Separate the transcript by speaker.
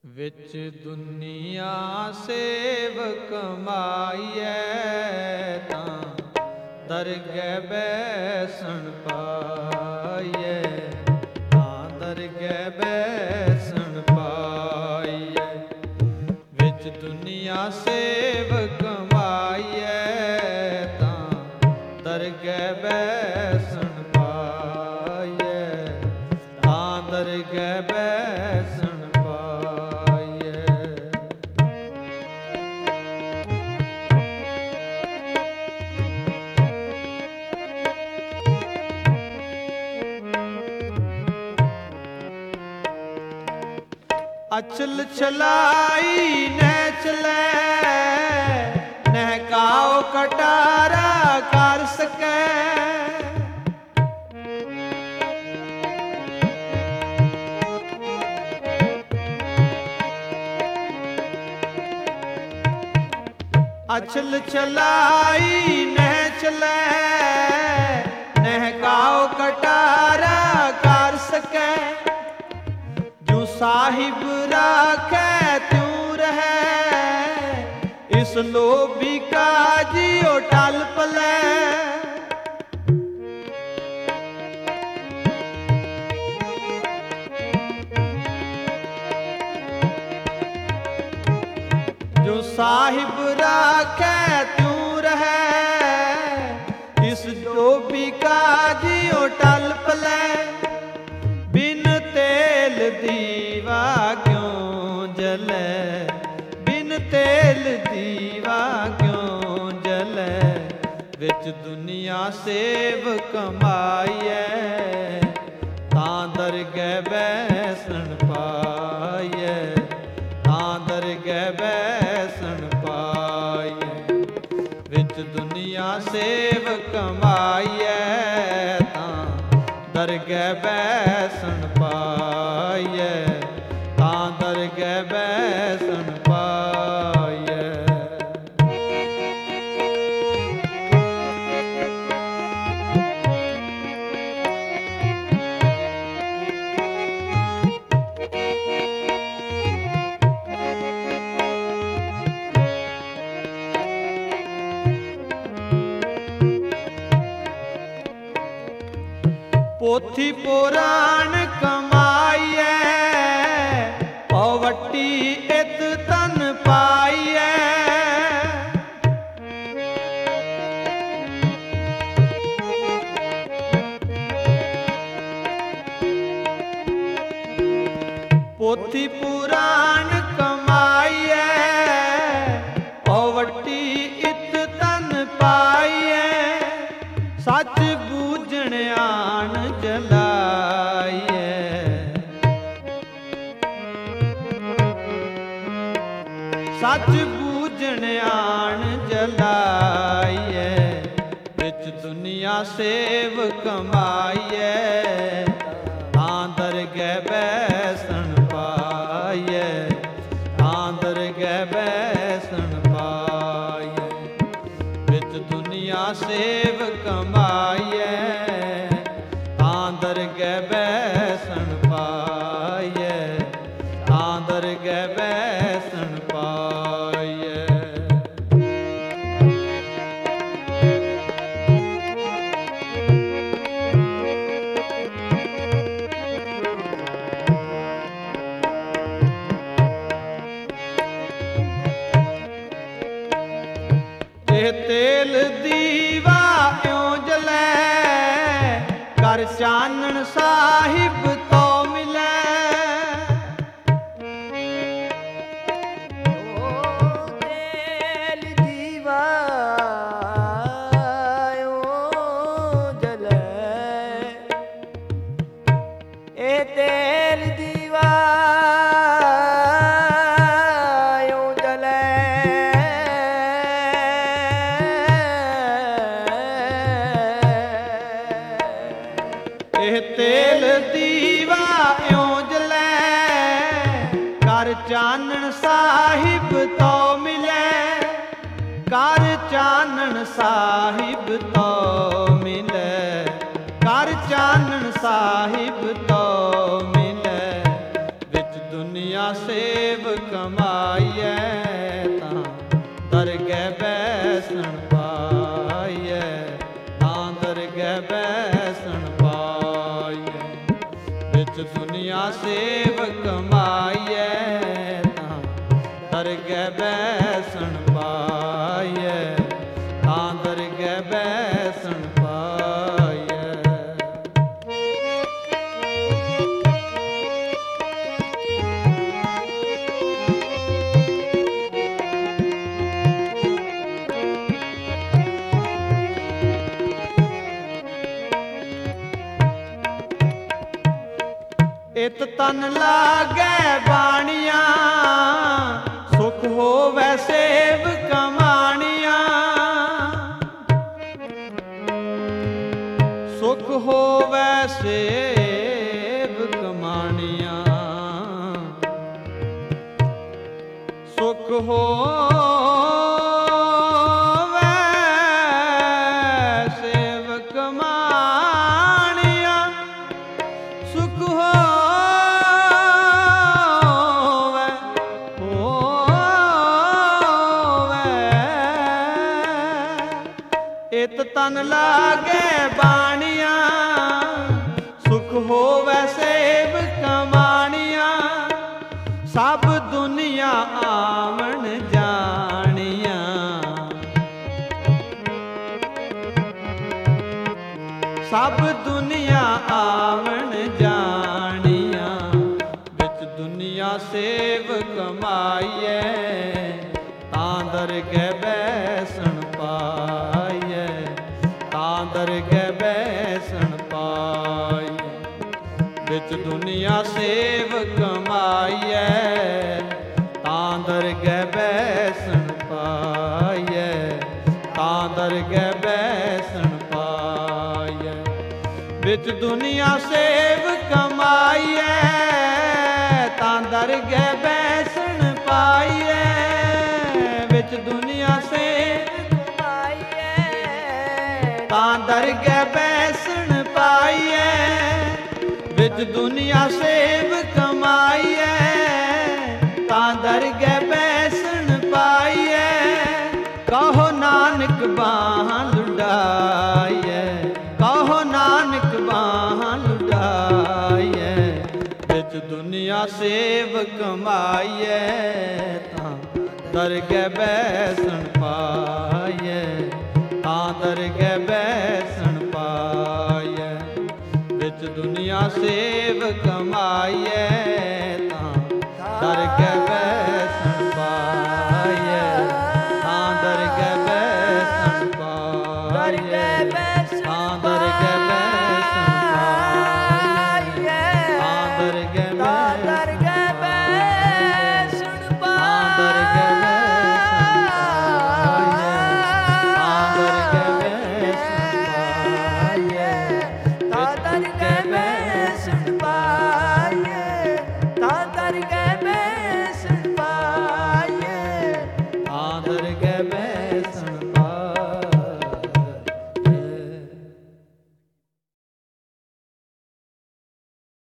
Speaker 1: ਵਿੱਚ ਦੁਨੀਆ ਸੇਵ ਕਮਾਈਐ ਤਾਂ ਦਰਗਹਿ ਬੈਸਣ ਪਾਈਐ, ਤਾਂ ਦਰਗਹਿ ਬੈਸਣ ਪਾਈਐ। ਵਿੱਚ ਦੁਨੀਆ ਸੇਵ ਕਮਾਈਐ ਤਾਂ ਦਰਗਹਿ ਬੈਸਣ ਪਾਈਐ, ਤਾਂ ਦਰਗਹਿ ਬੈਸਣ ਅਚਲ ਚਲਾਈ ਨਹਿ ਚਲੈ, ਨਹਿ ਕਾਉ ਕਟਾਰਾ ਕਰ ਸਕੈ। ਅਚਲ ਚਲਾਈ ਨਹਿ ਚਲੈ, ਨਹਿ ਕਾਉ ਕਟਾਰਾ ਕਰ ਸਕੈ। ਸਾਹਿਬ ਰਾਖੈ ਤਿਉ ਰਹੈ, ਇਸ ਲੋਭੀ ਕਾਜਿਓ ਟਲ ਪਲੈ। ਜੋ ਸਾਹਿਬ ਰਾਖੈ ਤਿਉ ਰਹੈ, ਇਸ ਲੋਭੀ ਕਾਜਿਓ ਟਲ ਪਲੈ। ਬਿਨ ਤੇਲ ਦੀਵਾ ਕਿਉ ਜਲੈ, ਬਿਨ ਤੇਲ ਦੀਵਾ ਕਿਉ ਜਲੈ। ਵਿੱਚ ਦੁਨੀਆ ਸੇਵ ਕਮਾਈਐ ਤਾਂ ਦਰਗਹਿ ਬੈਸਣ ਪਾਈਐ, ਤਾਂ ਦਰਗਹਿ ਬੈਸਣ ਪਾਈਐ। ਵਿੱਚ ਦੁਨੀਆ ਸੇਵ ਕਮਾਈਐ ਤਾਂ ਦਰਗਹਿ ਬੈਸਣ ਪਾਈਐ, ਤਾਂ ਦਰਗਹਿ ਬੈਸਣ ਪਾਈਐ। ਪੋਥੀ ਪੁਰਾਣ ਕਮਾਈਐ, ਪਵੱਟੀ ਇਤ ਤਨ ਪਾਈਐ। ਪੋਥੀ ਪੁਰਾਣ ਕਮਾਈਐ, ਪਵੱਟੀ ਇਤ ਤਨ ਪਾਈਐ। ਸੱਚ ਬੂਝਣ ਆਣ ਜਲਾਈਐ, ਸੱਚ ਬੂਝਣ ਆਣ ਜਲਾਈਐ। ਵਿੱਚ ਦੁਨੀਆ ਸੇਵ ਕਮਾਈਐ ਤਾਂ ਦਰਗਹਿ ਬੈਸਣ ਪਾਈਐ, ਤਾਂ ਦਰਗਹਿ ਬੈਸਣ ਪਾਈਐ। ਵਿੱਚ ਦੁਨੀਆ ਸੇਵ ਕਮਾਈਐ ਤਾਂ ਦਰਗਹਿ ਬੈਸਣ ਪਾਈਐ, ਤਾਂ ਦਰਗਹਿ ਬੈਸਣ ਪਾਈਐ। ਇਹ ਤੇਲ ਦੀਵਾ ਇਉ ਜਲੈ, ਕਰ ਚਾਨਣ ਸਾਹਿਬ ਤੋਂ ਮਿਲੈ।
Speaker 2: ਓ ਤੇਲ ਦੀਵਾ ਇਉ ਜਲੈ, ਇਹ ਤੇਲ ਦੀਵਾ ਇਉ ਜਲੈ।
Speaker 1: ਇਹ ਤੇਲ ਦੀਵਾ ਇਉ ਜਲੈ, ਕਰ ਚਾਨਣ ਸਾਹਿਬ ਤੋਂ ਮਿਲੈ। ਕਰ ਚਾਨਣ ਸਾਹਿਬ ਤੋਂ ਮਿਲੈ, ਕਰ ਚਾਨਣ ਸਾਹਿਬ ਤੋਂ ਮਿਲੈ। ਦੁਨੀਆ ਸੇਵ ਕਮਾਈਐ ਤਾਂ ਦਰਗਹਿ ਬੈਸਣ ਪਾਈਐ ਤਾਂ ਦਰਗਹਿ ਬੈਸਣ ਪਾਈਐ ਵਿੱਚ ਦੁਨੀਆ ਸੇਵ ਕਮਾਈਐ ਤਾਂ ਦਰਗਹਿ ਬੈਸਣ ਪਾਈਐ ਤਾਂ ਦਰਗਹਿ ਬੈਸਣ ਪਾਈਐ। ਇਤ ਤਨ ਲਾਗੈ ਬਾਣੀਆਂ ਸੁਖ ਹੋਵੈ ਸੇਵ ਕਮਾਣੀਆਂ ਸੁਖ ਹੋਵੈ ਸੇਵ ਕਮਾਣੀਆਂ ਸੁਖ ਹੋਵੈ ਸੇਵ ਕਮਾਣੀਆਂ ਸੁਖ ਇਤ ਤਨ ਲਾਗੈ ਬਾਣੀਆਂ ਸੁਖ ਹੋਵੈ ਸੇਵ ਕਮਾਣੀਆਂ ਸਭ ਦੁਨੀਆ ਆਵਣ ਜਾਣੀਆਂ ਸਭ ਦੁਨੀਆ ਆਵਣ ਜਾਣੀਆਂ ਵਿੱਚ ਦੁਨੀਆ ਸੇਵ ਕਮਾਈਐ ਤਾਂ ਦਰਗਹਿ ਬੈਸਣ ਪਾਈਐ ਤਾਂ ਦਰਗਹਿ ਬੈਸਣ ਪਾਈਐ ਵਿੱਚ ਦੁਨੀਆ ਸੇਵ ਕਮਾਈਐ ਤਾਂ ਦਰਗਹਿ ਬੈਸਣ ਪਾਈਐ ਤਾਂ ਦਰਗਹਿ ਬੈਸਣ ਪਾਈਐ ਵਿੱਚ ਦੁਨੀਆ ਸੇਵ ਕਮਾਈਐ ਤਾਂ ਦਰਗਹਿ ਬੈਸਣ ਪਾਈਐ ਵਿੱਚ ਦੁਨੀਆ ਸੇਵ ਤਾਂ ਦਰਗਹਿ ਬੈਸਣ ਪਾਈਐ ਵਿੱਚ ਦੁਨੀਆ ਸੇਵ ਕਮਾਈਐ ਤਾਂ ਦਰਗਹਿ ਬੈਸਣ ਪਾਈਐ ਕਹੋ ਨਾਨਕ ਬਾਹਾਂ ਲੁਡਾਈਐ ਕਹੋ ਨਾਨਕ ਬਾਹਾਂ ਲੁਡਾਈਐ ਵਿੱਚ ਦੁਨੀਆ ਸੇਵ ਕਮਾਈਐ ਤਾਂ ਦਰਗਹਿ ਬੈਸਣ ਪਾਈਐ ਤਾਂ ਦਰਗਹਿ ਬੈਸਣ ਪਾਈਐ ਵਿੱਚ ਦੁਨੀਆ ਸੇਵ ਕਮਾਈਐ ਤਾਂ ਦਰਗਹਿ